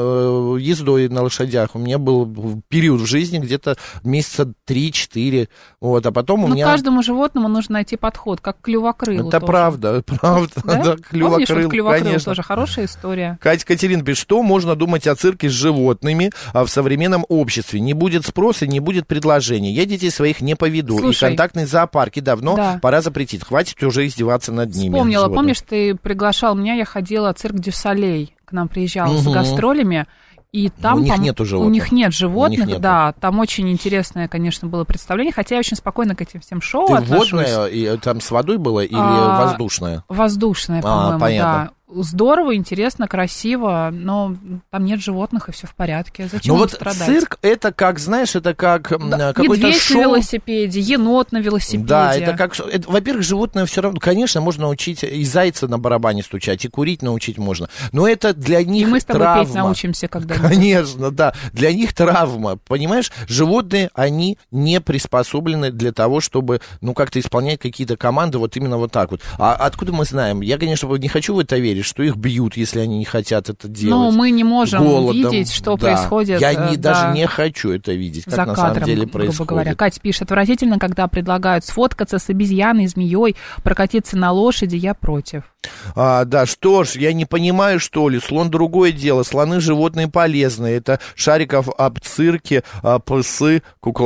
ездой на лошадях, у меня был период в жизни где-то месяца 3-4, вот, а потом у меня... каждому животному нужно найти подход, как к клювокрылу. Это тоже. правда, да, клювокрыл. Помнишь, вот клювокрыл тоже хорошая история. Катерина пишет, что можно думать о цирке с животными в современном обществе? Не будет спроса, не будет предложений. Я детей своих не поведу. Слушай, и контактные зоопарки давно пора запретить. Хватит уже издеваться над ними. Вспомнила, помнишь, ты приглашал меня, я ходила в цирк Дю Солей, к нам приезжал с гастролями. И там, у них нет животных. У них нет животных, да. Там очень интересное, конечно, было представление, хотя я очень спокойно к этим всем шоу отношусь. Водное, и там с водой было или воздушное? Воздушное, по-моему, понятно. да. Здорово, интересно, красиво, но там нет животных, и все в порядке. Зачем им страдать? Цирк, это как, знаешь, это как какое-то медведь шоу. на велосипеде, енот на велосипеде. Да, это как... во-первых, животное все равно... Конечно, можно научить и зайца на барабане стучать, и курить научить можно. Но это для них травма. И мы с тобой петь научимся когда-нибудь. Конечно, да. Для них травма. Понимаешь, животные, они не приспособлены для того, чтобы, как-то исполнять какие-то команды вот именно вот так вот. А откуда мы знаем? Я, конечно, не хочу в это верить, что их бьют, если они не хотят это делать. Но мы не можем видеть, что происходит. Я даже не хочу это видеть, как за на кадром, самом деле происходит. Грубо говоря. Катя пишет, отвратительно, когда предлагают сфоткаться с обезьяной, змеей, прокатиться на лошади, я против. Да, что ж, я не понимаю, что ли, слон другое дело, слоны животные полезные, это Шариков об цирке, псы,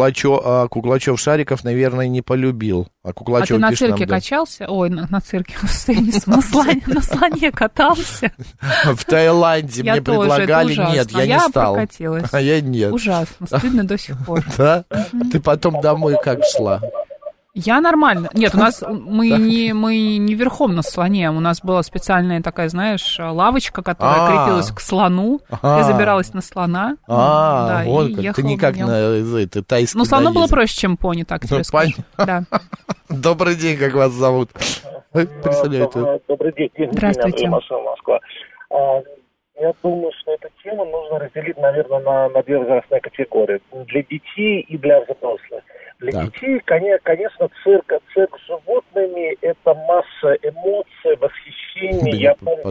Куклачев Шариков, наверное, не полюбил. А ты на цирке качался? Ой, на цирке, на слоне катался. В Таиланде мне предлагали, нет, я не стал. Я прокатилась. А я нет. Ужасно, стыдно до сих пор. Да? Ты потом домой как шла? Я нормально. Нет, у нас мы не верхом на слоне. У нас была специальная такая, знаешь, лавочка, которая крепилась к слону. Я забиралась на слона. Да, вот как. Ты никак на тайский. Ну, слону было проще, чем пони, так тебе скажу. Да. Добрый день, как вас зовут? Представляете? Добрый день. Здравствуйте. Москва. Я думаю, что эту тему нужно разделить, наверное, на две возрастные категории. Для детей и для взрослых. Для детей, конечно, цирк с животными – это масса эмоций, восхищений. Я помню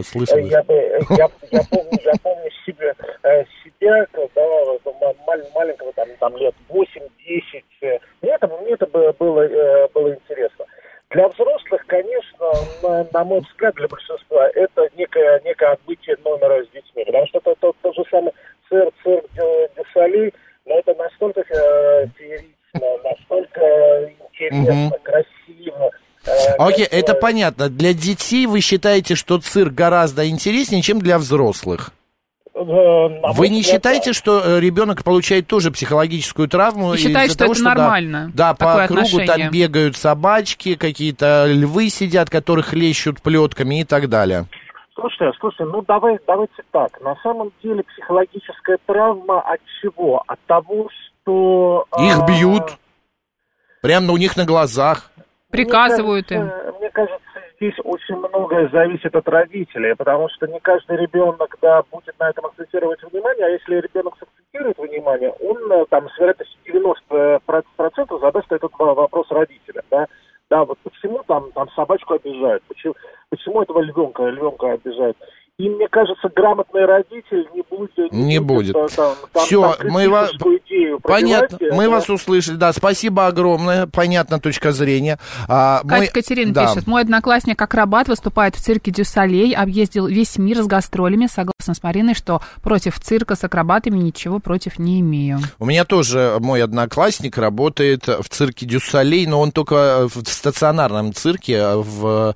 себя, когда маленького, там лет 8-10. Мне это было интересно. Для взрослых, конечно, на мой взгляд, для большинства, это некое отбытие номера с детьми. Потому что это тот же самый цирк Дю Солей, но это настолько феерично, настолько интересно, красиво. Окей, это понятно. Для детей вы считаете, что цирк гораздо интереснее, чем для взрослых? Вы не считаете, что ребенок получает тоже психологическую травму? И считает, что это нормально? Да, по кругу там бегают собачки, какие-то львы сидят, которых хлещут плетками и так далее. Слушай, давайте так. На самом деле психологическая травма от чего? От того, что... Их бьют. Прямо у них на глазах. Приказывают им. Мне кажется, здесь очень многое зависит от родителей, потому что не каждый ребенок, будет на этом акцентировать внимание, а если ребенок сакцентирует внимание, он там с вероятностью 90% задаст этот вопрос родителям, да. Да, вот почему там собачку обижают, почему этого львенка обижают. И, мне кажется, грамотный родитель не будет. Все, мы вас... Понятно, мы вас услышали. Да, спасибо огромное. Понятна точка зрения. Катерина пишет. Мой одноклассник акробат выступает в цирке Дю Солей, объездил весь мир с гастролями. Согласна с Мариной, что против цирка с акробатами ничего против не имею. У меня тоже мой одноклассник работает в цирке Дю Солей, но он только в стационарном цирке в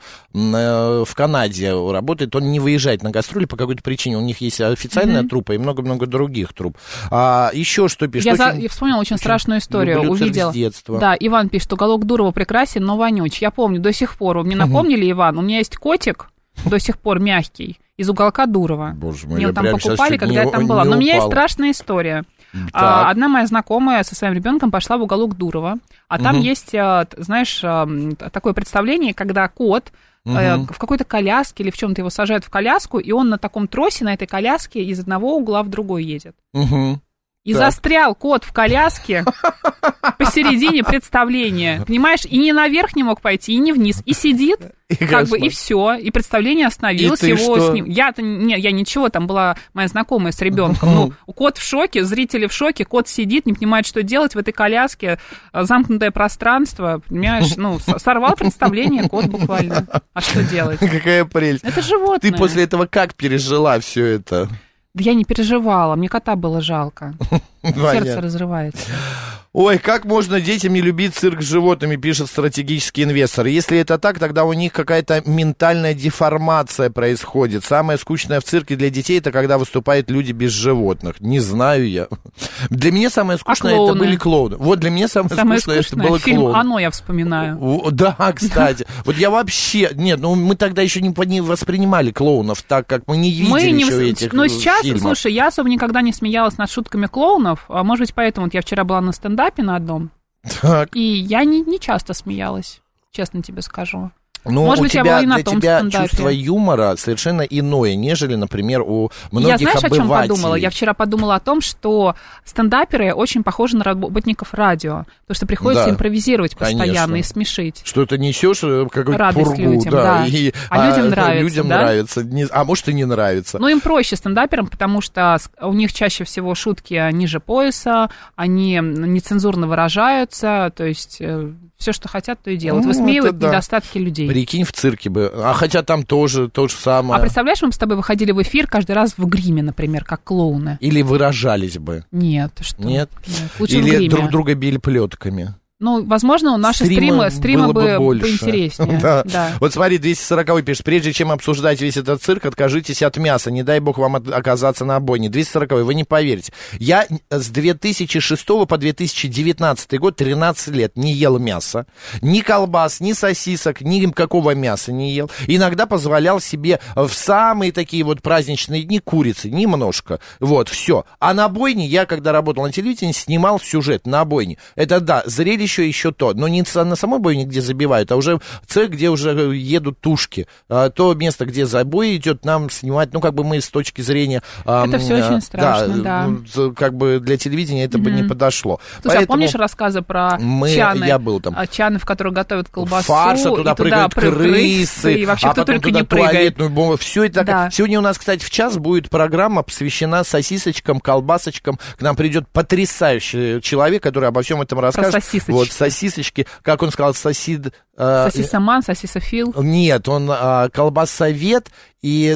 Канаде работает. Он не выезжает на гастроли по какой-то причине. У них есть официальная труппа и много-много других труп. Еще что пишет? Я вспомнила очень страшную историю. Увидела. Да, Иван пишет, уголок Дурова прекрасен, но вонюч. Я помню, до сих пор. Вы мне напомнили, Иван, у меня есть котик, до сих пор мягкий, из уголка Дурова. Боже мой, мне его там покупали, когда я там была. Но у меня есть страшная история. Одна моя знакомая со своим ребенком пошла в уголок Дурова, а там есть, знаешь, такое представление, когда кот в какой-то коляске или в чем-то его сажают в коляску, и он на таком тросе, на этой коляске из одного угла в другой едет. И застрял кот в коляске посередине представления, понимаешь, и не наверх не мог пойти, и не вниз, и сидит, и все, и представление остановилось, его с ним. Я ничего, там была моя знакомая с ребенком, кот в шоке, зрители в шоке, кот сидит, не понимает, что делать в этой коляске, замкнутое пространство, понимаешь, сорвал представление кот буквально, а что делать? Какая прелесть. Это животное. Ты после этого как пережила все это? Да я не переживала, мне кота было жалко. Сердце разрывается. Ой, как можно детям не любить цирк с животными, пишет стратегический инвестор. Если это так, тогда у них какая-то ментальная деформация происходит. Самое скучное в цирке для детей — это когда выступают люди без животных. Не знаю я. Для меня самое скучное это были клоуны. Вот для меня самое скучное это было фильм клоуны. «Оно» я вспоминаю. Да, кстати. Вот я вообще... Нет, мы тогда еще не воспринимали клоунов так, как мы не видели еще этих фильмов. Но сейчас, слушай, я особо никогда не смеялась над шутками клоунов. Может быть, поэтому я вчера была на стендапе на одном. Так. И я не часто смеялась, честно тебе скажу. Но может быть, я была и на том стендапе. Для тебя чувство юмора совершенно иное, нежели, например, у многих обывателей. Я знаешь, о чем подумала? Я вчера подумала о том, что стендаперы очень похожи на работников радио, потому что приходится импровизировать постоянно и смешить. Что ты несешь какую-то радость пургу, людям, да. Людям нравится. Людям нравится, а может и не нравится. Ну, им проще стендаперам, потому что у них чаще всего шутки ниже пояса, они нецензурно выражаются, то есть все, что хотят, то и делают. Высмеивают недостатки людей. Прикинь, в цирке бы. А хотя там тоже то же самое. А представляешь, мы бы с тобой выходили в эфир каждый раз в гриме, например, как клоуны. Или выражались бы. Нет, что? Нет? Лучше или друг друга били плетками. Ну, возможно, наши стримы бы поинтереснее. Да. Вот смотри, 240-й пишет, прежде чем обсуждать весь этот цирк, откажитесь от мяса, не дай бог вам оказаться на бойне. 240-й, вы не поверите. Я с 2006 по 2019 год, 13 лет, не ел мясо. Ни колбас, ни сосисок, ни какого мяса не ел. Иногда позволял себе в самые такие вот праздничные дни курицы, немножко. Вот, все. А на бойне, я когда работал на телевидении, снимал сюжет на бойне. Это да, зрелище еще то, но не на самой бойне, где забивают, а уже цех, где уже едут тушки. То место, где забой идет, нам снимать, ну, как бы мы с точки зрения... Это все очень страшно, да. Как бы для телевидения это бы не подошло. Слушай, поэтому... а помнишь рассказы про чаны? Я был там. Чаны, в которых готовят колбасу. Фарша, туда прыгают крысы. И вообще кто только не прыгает. Все это так. Сегодня у нас, кстати, в час будет программа, посвящена сосисочкам, колбасочкам. К нам придет потрясающий человек, который обо всем этом расскажет. Вот, сосисочки, как он сказал, сосисоман, сосисофил? Нет, он колбасовед и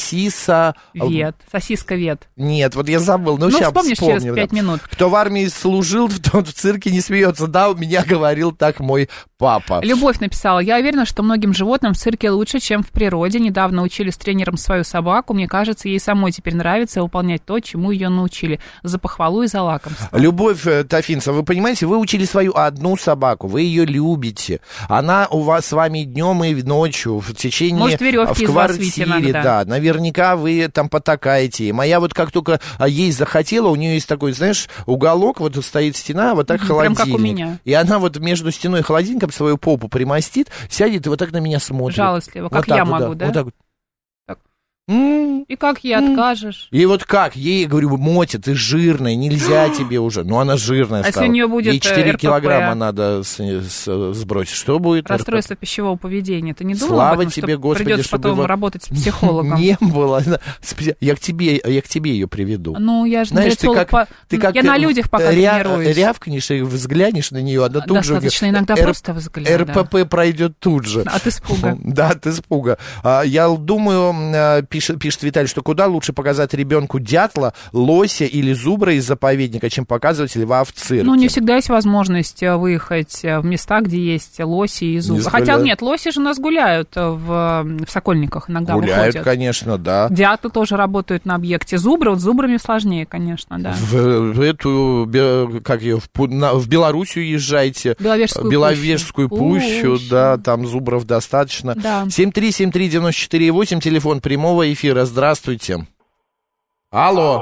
сосисковед. Сосисковед. Нет, вот я забыл, но сейчас вспомнишь вспомню. Через 5 минут. Кто в армии служил, тот в цирке не смеется. Да, у меня говорил так мой папа. Любовь написала, я уверена, что многим животным в цирке лучше, чем в природе. Недавно учили с тренером свою собаку. Мне кажется, ей самой теперь нравится выполнять то, чему ее научили. За похвалу и за лакомство. Любовь Тафинцева, вы понимаете, вы учили свою одну собаку, вы ее любите. Она у вас с вами днем и ночью, в течение... Может, веревки из вас видите иногда. Да, наверняка вы там потакаете. Моя вот как только есть захотела, у нее есть такой, знаешь, уголок, вот стоит стена, вот так холодильник. Прям как у меня. И она вот между стеной и холодильником свою попу примостит, сядет и вот так на меня смотрит. Жалостливо, как вот я могу, вот, да? Вот так. И как ей откажешь? И вот как? Ей, говорю, Мотя, ты жирная, нельзя тебе уже. Ну, она жирная стала. А если у нее будет ей 4 РПП? килограмма надо сбросить. Что будет? Расстройство пищевого поведения. Ты не думала Слава об этом, тебе, что Господи, придется чтобы потом его... работать с психологом? Не было. Я к тебе ее приведу. Ну, я же знаешь, ты как я на людях пока тренируюсь. Рявкнешь и взглянешь на нее, она тут же... Достаточно иногда просто взгляда. РПП пройдет тут же. От испуга. Да, от испуга. Я думаю, пишет Виталий, что куда лучше показать ребенку дятла, лося или зубра из заповедника, чем показывать льва в цирке. Ну, не всегда есть возможность выехать в места, где есть лоси и зубры. Хотя нет, лоси же у нас гуляют в Сокольниках, иногда гуляют, выходят. Конечно, да. Дятлы тоже работают на объекте. Зубры, вот с зубрами сложнее, конечно, да. В эту, как ее, в Белоруссию езжайте. Беловежскую пущу, да, там зубров достаточно. Да. 7373948, телефон прямого эфира. Здравствуйте. Алло.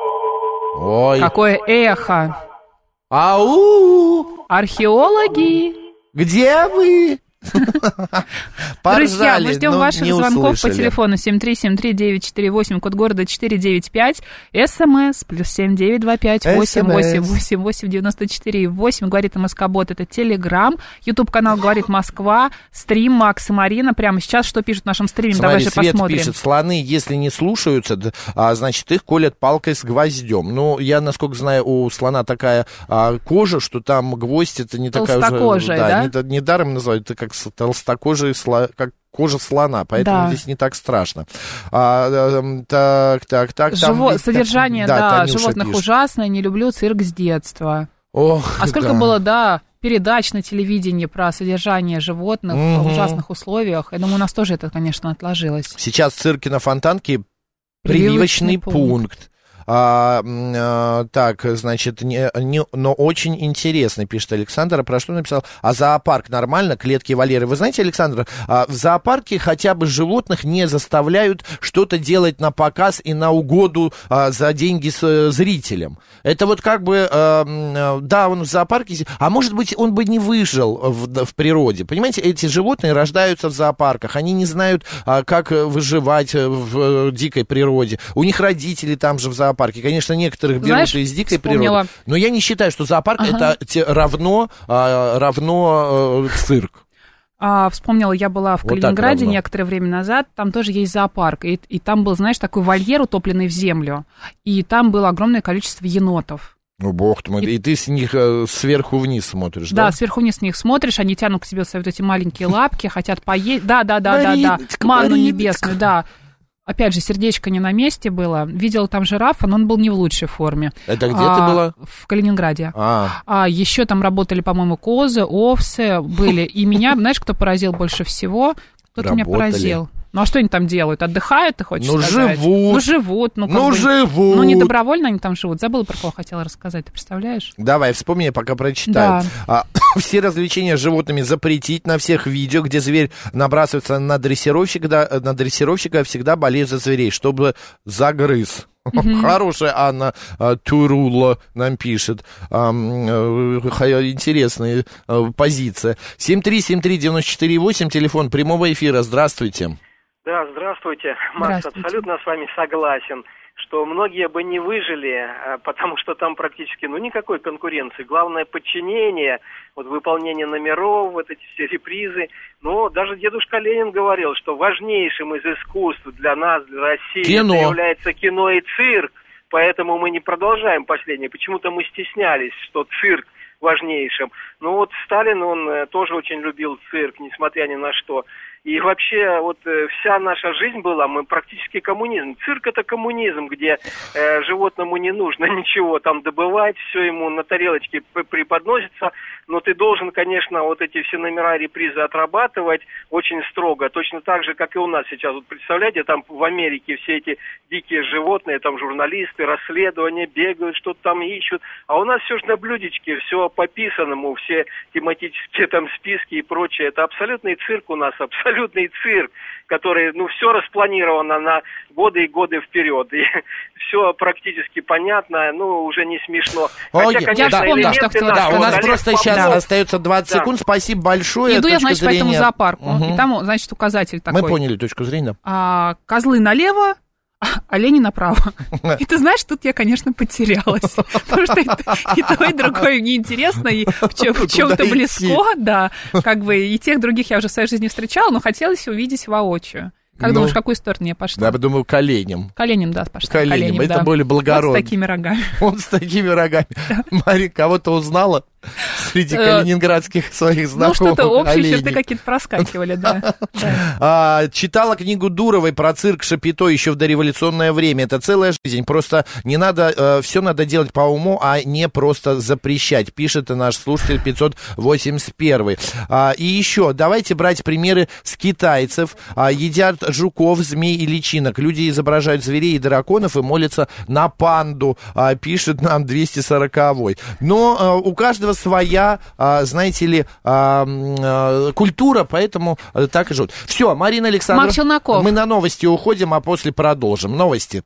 Ой. Какое эхо. Ау. Археологи. Где вы? Друзья, мы ждем ваших звонков по телефону 7373948, код города 495, СМС +7 925 888 894 8. Говорит МСК-бот, это Телеграм, YouTube-канал «Говорит Москва», стрим Макс и Марина. Прямо сейчас что пишут в нашем стриме? Смотри, давай же Свет посмотрим. Пишет, слоны, если не слушаются, значит, их колят палкой с гвоздем. Ну, я, насколько знаю, у слона такая кожа, что там гвоздь, это не такая уже... Толстокожая, да? Недаром называют, это как толстокожий, как кожа слона, поэтому здесь не так страшно. Так. Содержание, животных пишет. Ужасное, не люблю цирк с детства. Ох, а сколько было, передач на телевидении про содержание животных в ужасных условиях. Я думаю, у нас тоже это, конечно, отложилось. Сейчас в цирке на Фонтанке прививочный пункт. Так, значит, но очень интересно, пишет Александр. А про что написал? А зоопарк нормально? Клетки Валеры. Вы знаете, Александр, в зоопарке хотя бы животных не заставляют что-то делать на показ и на угоду за деньги зрителям. Это вот как бы, да, он в зоопарке, а может быть, он бы не выжил в природе. Понимаете, эти животные рождаются в зоопарках, они не знают, как выживать в дикой природе. У них родители там же в зоопарке. Конечно, некоторых берут из дикой природы, но я не считаю, что зоопарк это равно цирк. Вспомнила, я была в Калининграде некоторое время назад, там тоже есть зоопарк, и там был, знаешь, такой вольер, утопленный в землю, и там было огромное количество енотов. Ну, бог ты мой, и ты с них сверху вниз смотришь, да? Да, сверху вниз с них смотришь, они тянут к себе свои вот эти маленькие лапки, хотят поесть, да, манну небесную, да. Опять же, сердечко не на месте было. Видела там жирафа, но он был не в лучшей форме. Это где ты была? В Калининграде. Еще там работали, по-моему, козы, овцы были. И меня, знаешь, кто поразил больше всего? Кто-то меня поразил. Ну, а что они там делают? Отдыхают, ты хочешь сказать? Живут. Ну, не добровольно они там живут. Забыла, про кого хотела рассказать, ты представляешь? Давай, вспомни, я пока прочитаю. Да. Все развлечения с животными запретить на всех видео, где зверь набрасывается на дрессировщика всегда болеют за зверей, чтобы загрыз. Хорошая Анна Турула нам пишет. Интересная позиция. 7373948, телефон прямого эфира. Здравствуйте. Да, здравствуйте. Макс, абсолютно с вами согласен, что многие бы не выжили, потому что там практически, никакой конкуренции. Главное подчинение, выполнение номеров, эти все репризы. Но даже дедушка Ленин говорил, что важнейшим из искусств для нас, для России, это является кино и цирк. Поэтому мы не продолжаем последнее. Почему-то мы стеснялись, что цирк важнейшим. Сталин, он тоже очень любил цирк, несмотря ни на что. И вообще, вся наша жизнь была, мы практически коммунизм. Цирк — это коммунизм, где животному не нужно ничего там добывать, все ему на тарелочке преподносится, но ты должен, конечно, эти все номера репризы отрабатывать очень строго, точно так же, как и у нас сейчас. Представляете, там в Америке все эти дикие животные, там журналисты, расследования бегают, что-то там ищут, а у нас все же на блюдечке, все по писанному, все тематические там списки и прочее. Это абсолютный цирк у нас, абсолютный цирк, который, все распланировано на годы и годы вперед. И все практически понятно, уже не смешно. Хотя, конечно, у нас просто сейчас остается 20 секунд. Спасибо большое. Иду я, значит, по этому зоопарку. И там, значит, указатель такой. Мы поняли точку зрения. Козлы налево, олени направо. И ты знаешь, тут я, конечно, потерялась. Потому что и то, и другое мне интересно, и в чем-то близко, да. И тех, других я уже в своей жизни встречала, но хотелось увидеть воочию. Как думаешь, в какую сторону я пошла? Я думаю, к оленям. К оленям, да, пошла. К оленям, это да. более благородно. Вот с такими рогами. Вот с такими рогами. Мария, кого-то узнала среди калининградских своих знакомых? Что-то общие оленей. черты какие-то проскакивали, да. Читала книгу Дуровой про цирк Шапито еще в дореволюционное время. Это целая жизнь. Просто не надо, все надо делать по уму, а не просто запрещать. Пишет наш слушатель 581. И еще, давайте брать примеры с китайцев. Едят жуков, змей и личинок. Люди изображают зверей и драконов и молятся на панду, пишет нам 240-й. Но у каждого своя, знаете ли, культура, поэтому так и живут. Все, Марина Александровна, мы на новости уходим, а после продолжим. Новости.